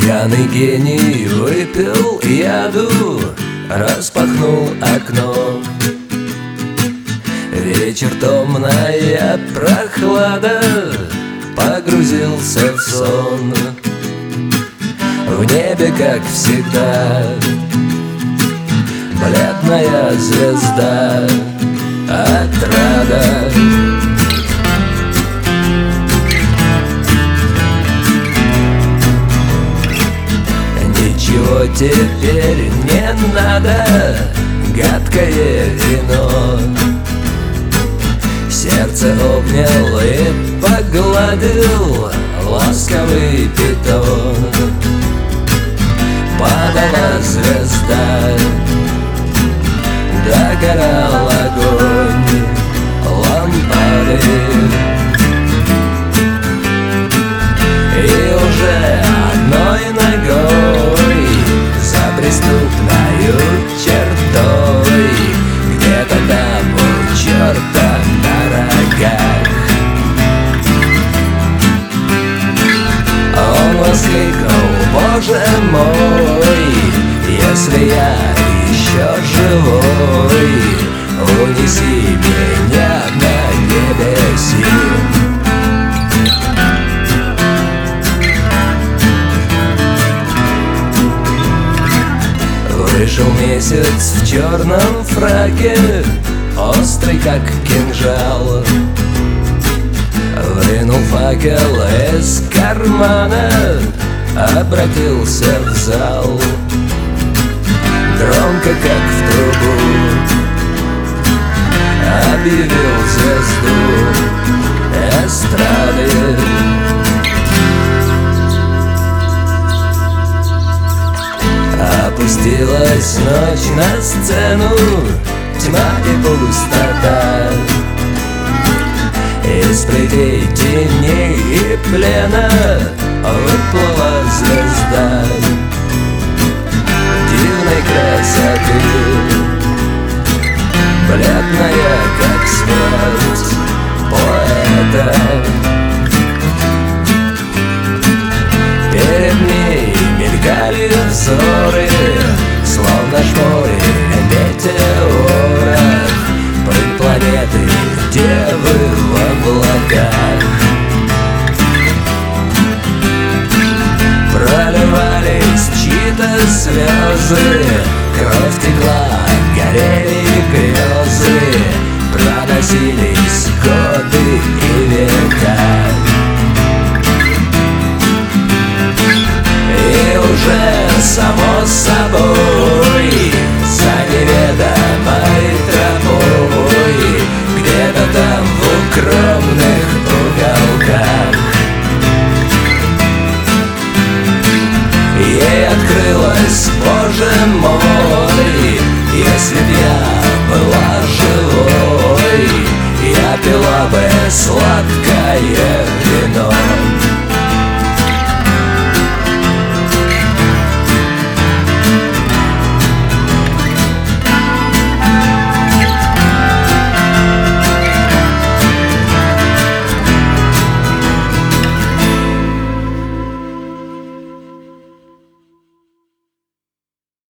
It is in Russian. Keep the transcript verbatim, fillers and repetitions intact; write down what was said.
Пьяный гений выпил яду, распахнул окно. Вечер томная прохлада, погрузился в сон. В небе, как всегда, бледная звезда, отрада. Ничего теперь не надо, гадкое вино. Сердце обнял и погладил ласковый питон. Падала звезда, догорал огонь лампады. И уже одной ногой за преступною чертой, где-то там у черта на рогах, он воскликнул: Боже мой, если я еще живой, унеси меня на небеси. Вышел месяц в черном фраке, острый как кинжал. Вынул факел из кармана, обратился в зал. Громко, как в трубу, объявил звезду эстрады. Опустилась ночь на сцену, тьма и пустота. Из плетей теней и плена выплыла звезда дивной красоты, бледная, как смерть поэта. Перед ней мелькали взоры, словно шпоры метеоров, пыль планеты девы в облаках. Проливались чьи-то слезы, кровь текла, горели грезы, проносились годы и века. И уже само собой, за неведомой тропой, где-то там в укромных уголках, ей открылось: Боже мой, если б я была живой, я пила бы сладкое